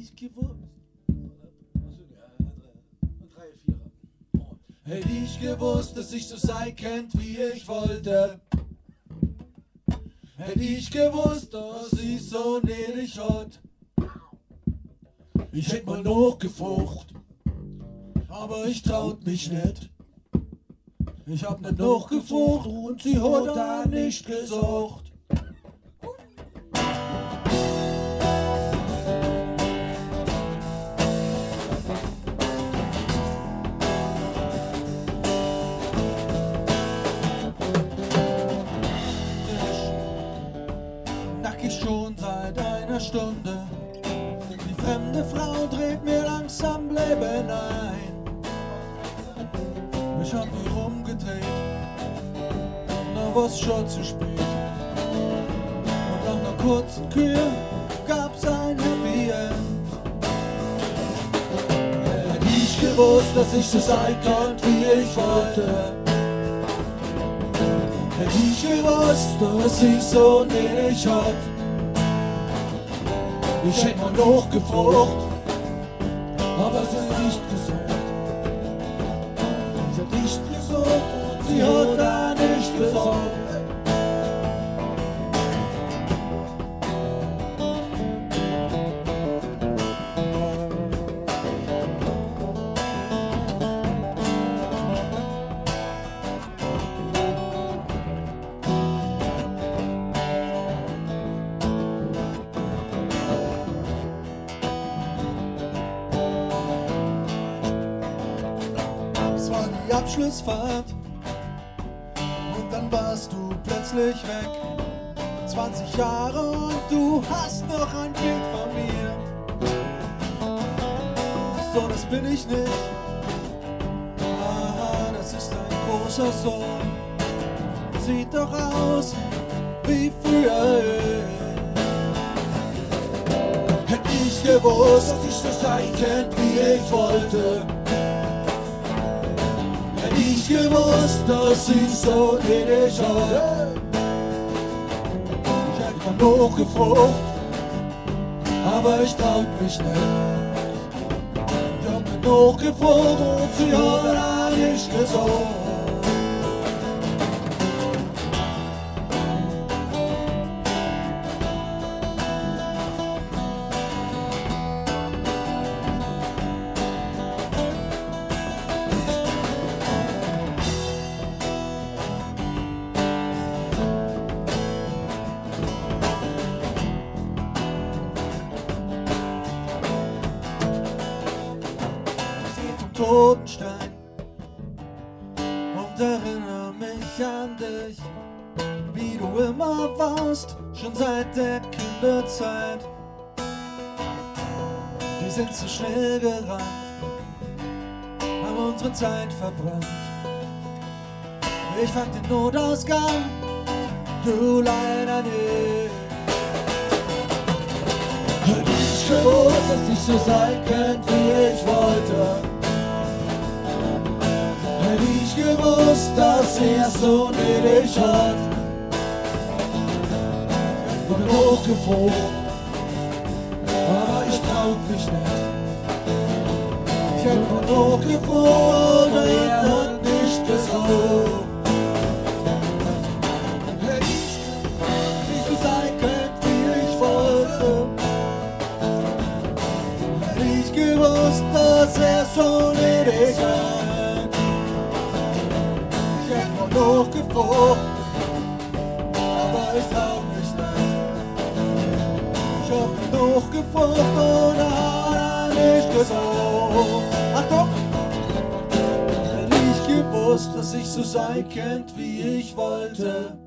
ich gewusst. Hätte ich gewusst, dass ich so sein könnt, wie ich wollte. Hätte ich gewusst, dass ich so nötig hat. Ich hätt mal nachgefragt, aber ich traut mich nicht. Ich hab nicht nachgefragt und sie hat da nicht gesagt. Nackig schon seit einer Stunde. Die fremde Frau dreht mir langsam Leben ein. Ich hab mich rumgedreht, da war's schon zu spät. Und nach einer kurzen Kür gab's ein Happy End. Hätte ich gewusst, dass ich so sein konnte, wie ich wollte. Hätte ich gewusst, dass ich so nötig hat. Ich hätte mal nachgefragt, aber sie hat nicht gesagt. Sie hat nicht gesagt und sie hat da nicht gesagt. Es war die Abschlussfahrt und dann warst du plötzlich weg. 20 Jahre und du hast noch ein Bild von mir. So, das bin ich nicht. Aha, das ist ein großer Sohn. Sieht doch aus wie früher. Hätte ich gewusst, dass ich so sein könnte, wie ich wollte. Hätte ich gewusst, dass ich so nötig habe. Ich hätte mal nachgefragt, aber ich traut mich nicht. Ich hab mir nachgefragt und sie hat da nicht gesagt. Totenstein und erinnere mich an dich, wie du immer warst, schon seit der Kinderzeit. Wir sind zu schnell gerannt, haben unsere Zeit verbrannt. Ich fand den Notausgang, du leider nicht. Hätte ich gewusst, dass ich so sein könnte, wie ich wollte. Hätte ich gewusst, dass er so nötig hat. Ich bin hochgefroren, aber ich traut mich nicht. Ich hätte mal hochgefroren, aber er hat nicht gesagt. Hätte ich so sein können, wie ich wollte. Hätte ich gewusst, dass er so nötig hat. Hochgefroren, aber ich trau mich nicht. Ich hab ihn hochgefroren und er hat nicht gesagt. Achtung! Hätte ich gewusst, dass ich so sein könnte, wie ich wollte.